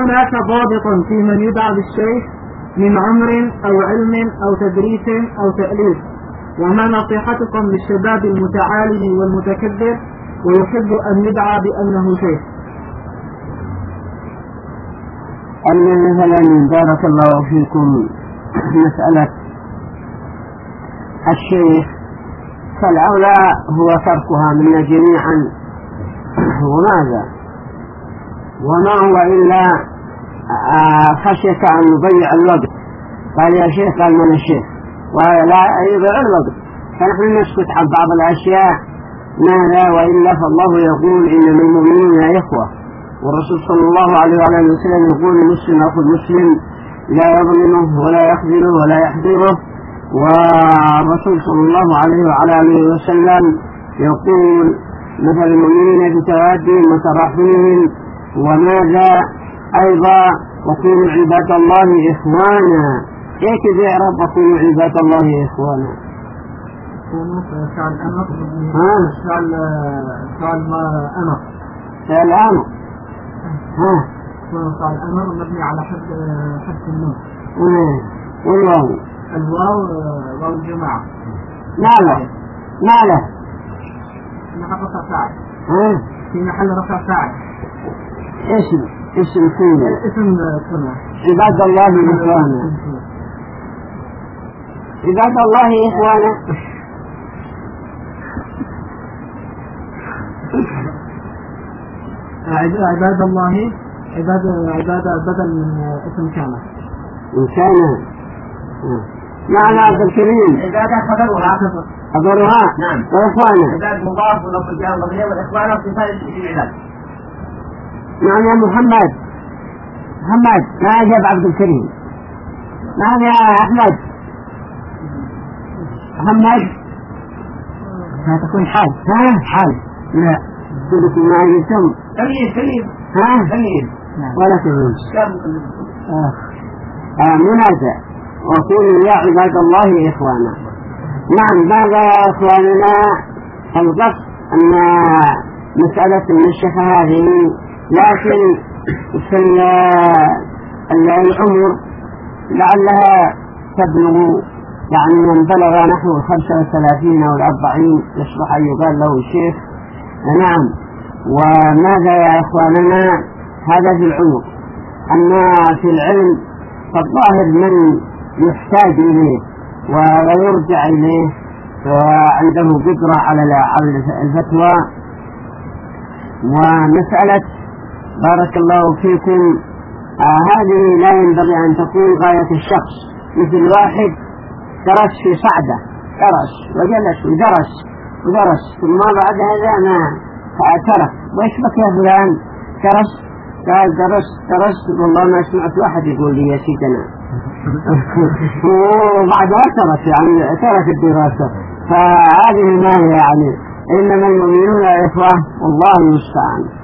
هناك ضابط في من يدعى بالشيخ من عمر أو علم أو تدريس أو تأليف؟ وما نصيحتكم للشباب المتعالي والمتكبر ويحب أن يدعى بأنه شيخ؟ أن مثلا بارك الله فيكم مسألة الشيخ فالأولى هو تركها منا جميعا. وماذا؟ وما هو إلا خشية أن نضيع الوقت. قال يا شيخ، قال من الشيخ، ولا يضيع الوقت، فنحن نسكت عن بعض الأشياء. ماذا؟ وإلا فالله يقول إنما المؤمنون إخوة، والرسول صلى الله عليه وسلم يقول المسلم أخو المسلم لا يظلمه ولا يخذله ولا يحذره. والرسول صلى الله عليه وسلم يقول مثل المؤمنين في توادهم وتراحمهم. وماذا أيضا؟ وكونوا عباد الله إخوانا. كيف يعرف وكونوا عباد الله إخوانا؟ فعل أمر فعل أمر مبني على حد النون. والواو واو الجماعة. ما له في محل رفع فاعل. في محل رفع فاعل. اسم كونه عباد الله إخوانا. عباد الله إخوانا. عباد الله عبادة بدل من اسم كان. معنى عبد الكريم عبادة خبرها. نعم. وإخوانا عباد مضاف ولفظ الجار مبني، والإخوان اتصال العباد. نعم يا محمد ما أجاب عبد الكريم. نعم يا أحمد محمد. هتكون حال لا تقولك ما يتم تمييز ولا تمييز منازع. وقولوا يا عباد الله إخوانا. نعم. ماذا يا إخواننا؟ القصد أن مسألة النشفة هذه، لكن في العمر لعلها تبلغ، يعني من بلغ نحو 35 أو 40 يصبح أن يقال له الشيخ. نعم. وماذا يا إخواننا؟ هذا في العمر. أما في العلم فالظاهر من يحتاج إليه ويرجع إليه وعنده قدرة على الفتوى. ومسألة بارك الله فيكم هذه لا ينبغي أن تكون غاية الشخص. مثل واحد درس في صعدة، درس وجلس ودرس ثم بعد هذا ما ترك. وإيش بك يا فلان؟ قال درست والله ما سمعت واحد يقول لي يا سيدنا. وبعدها ترك الدراسة. فهذه ما هي يعني. إنما المؤمنون إخوة والله المستعان.